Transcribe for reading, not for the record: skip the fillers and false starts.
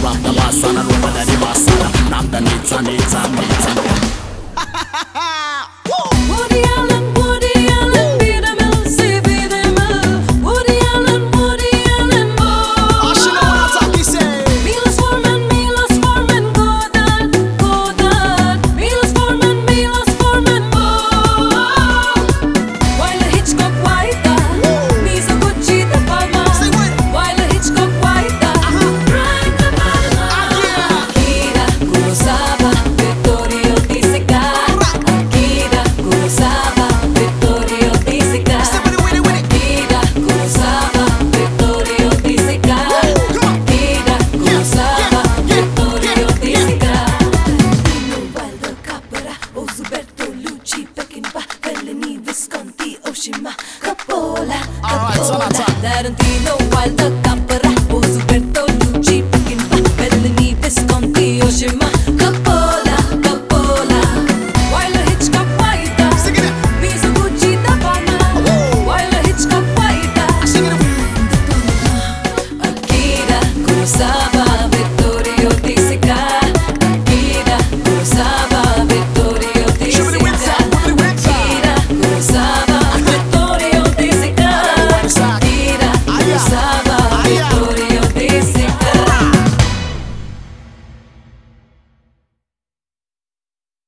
rock the boss and I roll with the boss and knock the needs and needs and needs and Woody Allen, Peter Mills, Peter Mill. Woody Allen, Oh, she know what I'm talking, say. Milos Forman, Godard. Milos Forman, While Hitchcock White, Mizoguchi the Palma. Say what? While Hitchcock White, Brian De Palma. Akira Kurosawa, Vittorio Di Sica. Akira Kurosawa, Vittorio Di Sica. Somebody with it. Akira Kurosawa, Vittorio Di Sica. Akira Kurosawa, Vittorio Di Sica. Waldo Capra, Osuberto Lucci, Peckinpah, Fellini, Visconti, Oshima, Coppola, All right, so that's all. Tarantino, Wilder,